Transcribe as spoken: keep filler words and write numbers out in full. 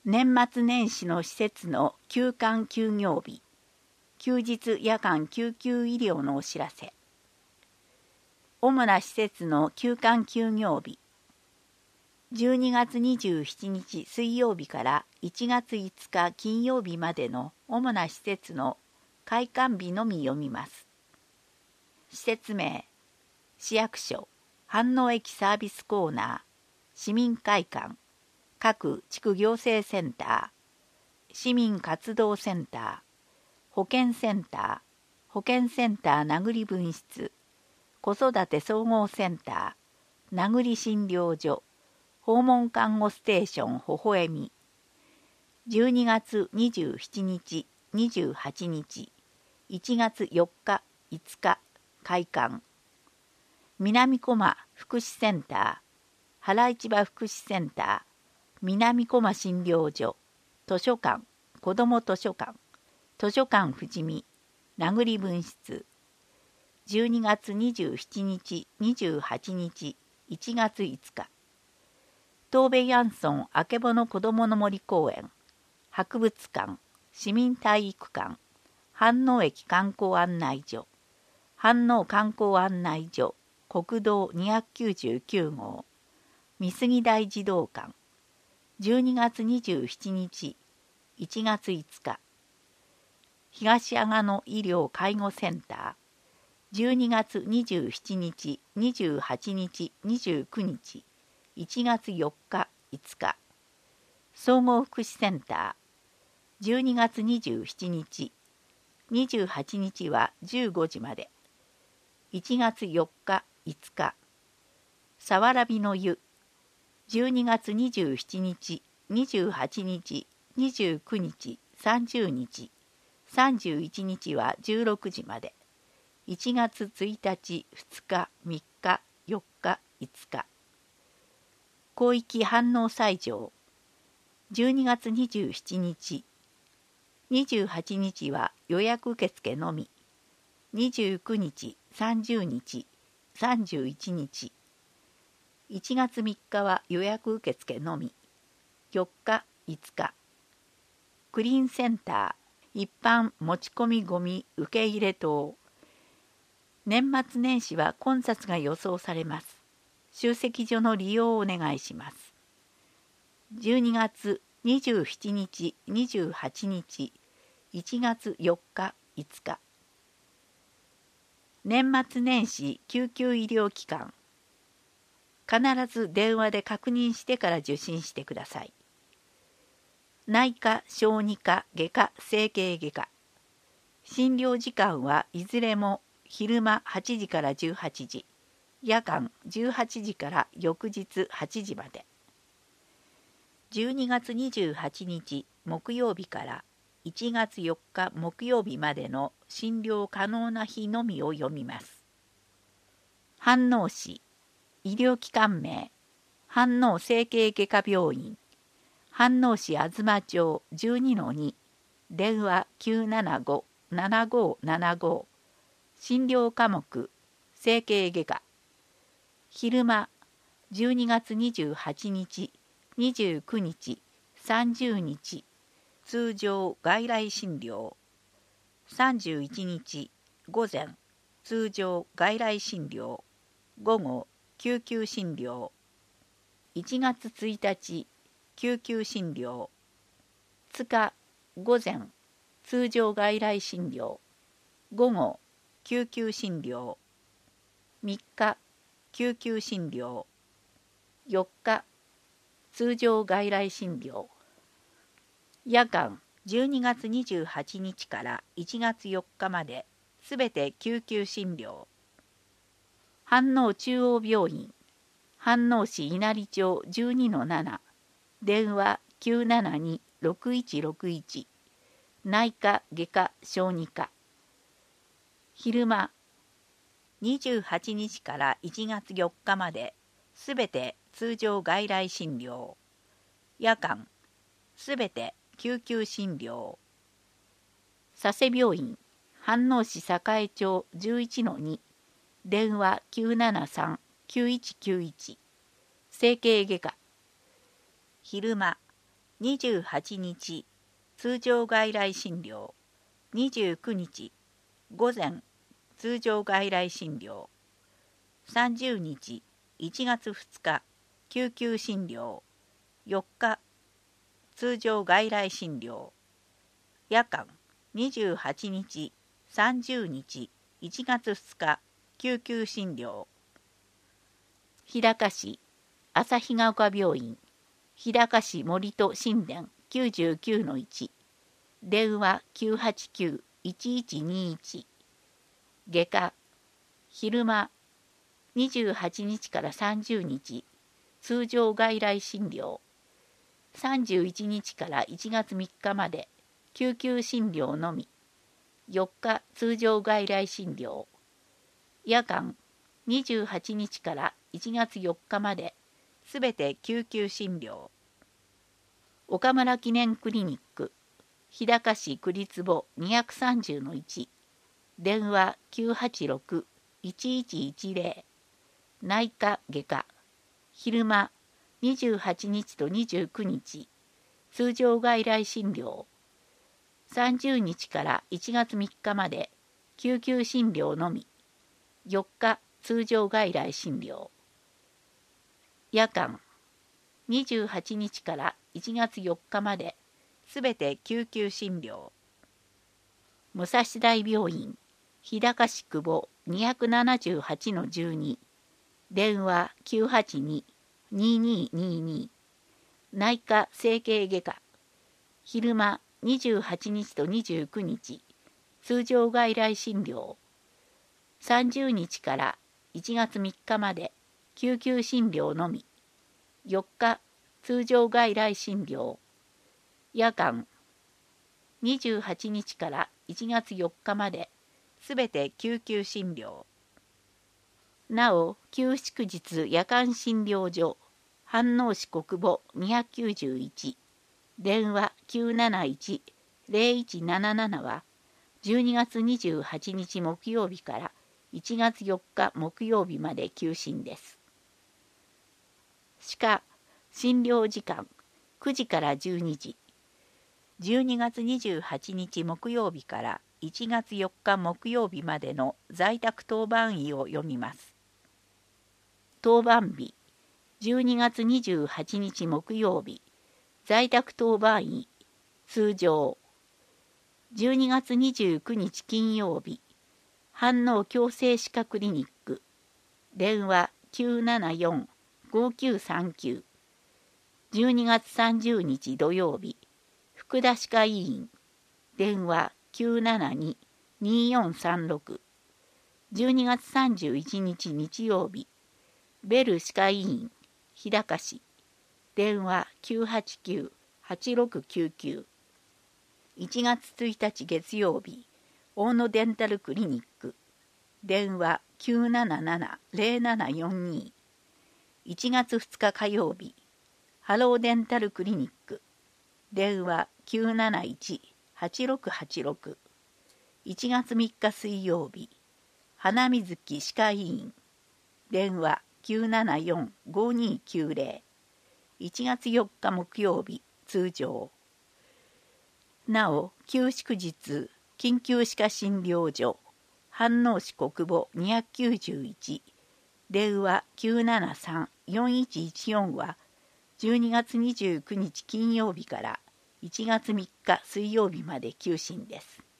年末年始の施設の休館休業日、休日夜間救急医療のお知らせ。主な施設の休館休業日、じゅうにがつにじゅうしちにち水曜日からいちがついつか金曜日までの主な施設の開館日のみ読みます。施設名、市役所、飯能駅サービスコーナー、市民会館、各地区行政センター、市民活動センター、保健センター、保健センター名栗分室、子育て総合センター、名栗診療所、訪問看護ステーションほほえみ。じゅうにがつにじゅうしちにち、にじゅうはちにち、いちがつよっか、いつか、開館。南小間福祉センター、原市場福祉センター、南小間診療所、図書館、子ども図書館、図書館富士見、名栗分室。じゅうにがつにじゅうしちにち、にじゅうはちにち、いちがついつか。東部ヤンソンあけぼの子どもの森公園、博物館、市民体育館、飯能駅観光案内所、飯能観光案内所、国道にひゃくきゅうじゅうきゅうごう、美杉台児童館、じゅうにがつにじゅうしちにち、いちがついつか。東阿賀野医療介護センター、じゅうにがつにじゅうしちにち、にじゅうはちにち、にじゅうくにち、いちがつよっか、いつか。総合福祉センター、じゅうにがつにじゅうしちにち、にじゅうはちにちはじゅうごじまで。いちがつよっか、いつか。さわらびの湯、じゅうにがつにじゅうしちにち、にじゅうはちにち、にじゅうくにち、さんじゅうにち、さんじゅういちにちはじゅうろくじまで。いちがつついたち、ふつか、みっか、よっか、いつか。広域飯能西条、じゅうにがつにじゅうしちにち、にじゅうはちにちは予約受付のみ。にじゅうくにち、さんじゅうにち、さんじゅういちにち。いちがつみっかは予約受付のみ。よっか、いつか。クリーンセンター、一般持ち込みごみ受け入れ棟。年末年始は混雑が予想されます。集積所の利用をお願いします。じゅうにがつにじゅうしちにち、にじゅうはちにち、いちがつよっか、いつか。年末年始救急医療機関。必ず電話で確認してから受診してください。内科、小児科、外科、整形外科。診療時間はいずれも昼間はちじからじゅうはちじ、夜間じゅうはちじから翌日はちじまで。じゅうにがつにじゅうはちにち木曜日からいちがつよっか木曜日までの診療可能な日のみを読みます。飯能市、医療機関名、飯能整形外科病院、飯能市東町 じゅうにのに、電話きゅうななご、ななごななご、診療科目、整形外科。昼間、じゅうにがつにじゅうはちにち、にじゅうくにち、さんじゅうにち、通常外来診療。さんじゅういちにち、午前、通常外来診療。午後、救急診療。いちがつついたち、救急診療。ふつか、午前、通常外来診療。午後、救急診療。みっか、救急診療。よっか、通常外来診療。夜間じゅうにがつにじゅうはちにちからいちがつよっかまで、すべて救急診療。飯能中央病院、飯能市稲荷町 じゅうにのなな、電話きゅうななに、ろくいちろくいち、内科外科小児科。昼間にじゅうはちにちからいちがつよっかまで、すべて通常外来診療。夜間すべて救急診療。佐世病院、飯能市栄町 じゅういちのに、電話きゅうななさん、きゅういちきゅういち、整形外科。昼間にじゅうはちにち通常外来診療、にじゅうくにち午前通常外来診療、さんじゅうにちいちがつふつか救急診療、よっか通常外来診療、夜間にじゅうはちにちさんじゅうにちいちがつふつか救急診療、日高市旭ヶ丘病院、日高市森戸新田 きゅうじゅうきゅうのいち、電話 きゅうはちきゅういちいちにいち、外科、昼間にじゅうはちにちからさんじゅうにち通常外来診療、さんじゅういちにちからいちがつみっかまで救急診療のみ、よっか通常外来診療、夜間にじゅうはちにちからいちがつよっかまですべて救急診療。岡村記念クリニック、日高市区立墓 にひゃくさんじゅうのいち、電話 きゅうはちろくいちいちいちぜろ、内科外科、昼間にじゅうはちにちとにじゅうくにち通常外来診療、さんじゅうにちからいちがつみっかまで救急診療のみ、よっか通常外来診療。夜間にじゅうはちにちからいちがつよっかまですべて救急診療。武蔵大病院、日高市久保 にひゃくななじゅうはちのじゅうに、電話 きゅうはちに にーにーにーにー、内科整形外科、昼間にじゅうはちにちとにじゅうくにち通常外来診療、さんじゅうにちからいちがつみっかまで救急診療のみ、よっか通常外来診療。夜間にじゅうはちにちからいちがつよっかまですべて救急診療。なお休祝日夜間診療所、飯能市国母にひゃくきゅうじゅういち、電話 きゅうなないちぜろいちなななな はじゅうにがつにじゅうはちにち木曜日からいちがつよっか木曜日まで休診です。歯科診療時間くじからじゅうにじ、じゅうにがつにじゅうはちにち木曜日からいちがつよっか木曜日までの在宅当番医を読みます。当番日、じゅうにがつにじゅうはちにち木曜日、在宅当番医、通常。じゅうにがつにじゅうくにち金曜日、飯能矯正歯科クリニック、電話 きゅうななよんごきゅうさんきゅう。じゅうにがつさんじゅうにち土曜日、福田歯科医院、電話 きゅうななに にーよんさんろく。じゅうにがつさんじゅういちにち日曜日、ベル歯科医院、日高市、電話 きゅうはちきゅうはちろくきゅうきゅう。いちがつついたち月曜日、大野デンタルクリニック、電話 きゅうななななぜろななよんに。いちがつふつか火曜日、ハローデンタルクリニック、電話 きゅうなないちはちろくはちろく。いちがつみっか水曜日、花水木歯科医院、電話 きゅうななよんごにきゅうぜろ。いちがつよっか木曜日、通常。なお休祝日緊急歯科診療所、飯能市国母にひゃくきゅうじゅういち、電話 きゅうななさんよんいちいちよん はじゅうにがつにじゅうくにち金曜日からいちがつみっか水曜日まで休診です。